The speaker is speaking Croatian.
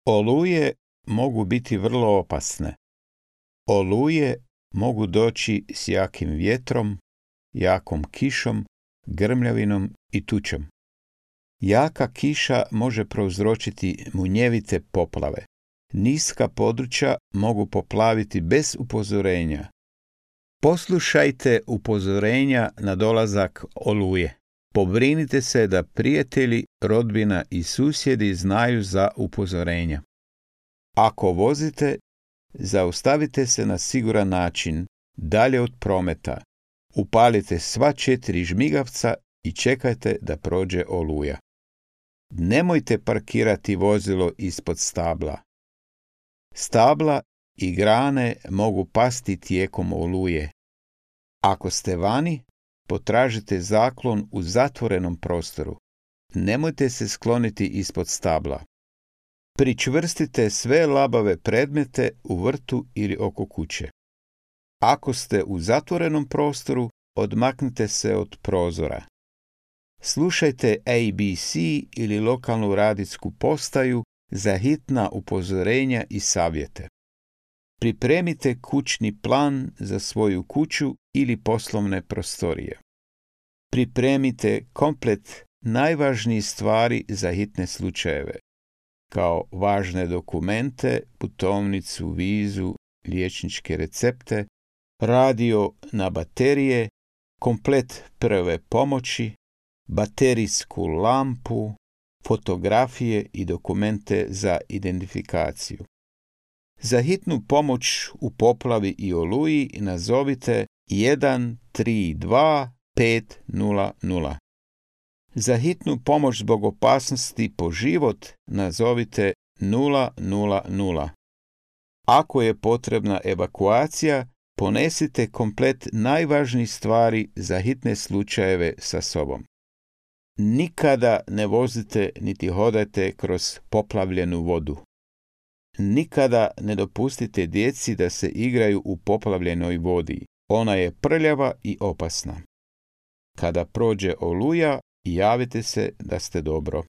Oluje mogu biti vrlo opasne. Oluje mogu doći s jakim vjetrom, jakom kišom, grmljavinom i tučom. Jaka kiša može prouzročiti munjevite poplave. Niska područja mogu poplaviti bez upozorenja. Poslušajte upozorenja na dolazak oluje. Pobrinite se da prijatelji, rodbina i susjedi znaju za upozorenja. Ako vozite, zaustavite se na siguran način, dalje od prometa. Upalite sva 4 žmigavca i čekajte da prođe oluja. Nemojte parkirati vozilo ispod stabla. Stabla i grane mogu pasti tijekom oluje. Ako ste vani, potražite zaklon u zatvorenom prostoru. Nemojte se skloniti ispod stabla. Pričvrstite sve labave predmete u vrtu ili oko kuće. Ako ste u zatvorenom prostoru, odmaknite se od prozora. Slušajte ABC ili lokalnu radijsku postaju za hitna upozorenja i savjete. Pripremite kućni plan za svoju kuću ili poslovne prostorije. Pripremite komplet najvažnijih stvari za hitne slučajeve, kao važne dokumente, putovnicu, vizu, liječničke recepte, radio na baterije, komplet prve pomoći, baterijsku lampu, fotografije i dokumente za identifikaciju. Za hitnu pomoć u poplavi i oluji nazovite 132 500. Za hitnu pomoć zbog opasnosti po život nazovite 000. Ako je potrebna evakuacija, ponesite komplet najvažnijih stvari za hitne slučajeve sa sobom. Nikada ne vozite niti hodajte kroz poplavljenu vodu. Nikada ne dopustite djeci da se igraju u poplavljenoj vodi. Ona je prljava i opasna. Kada prođe oluja, javite se da ste dobro.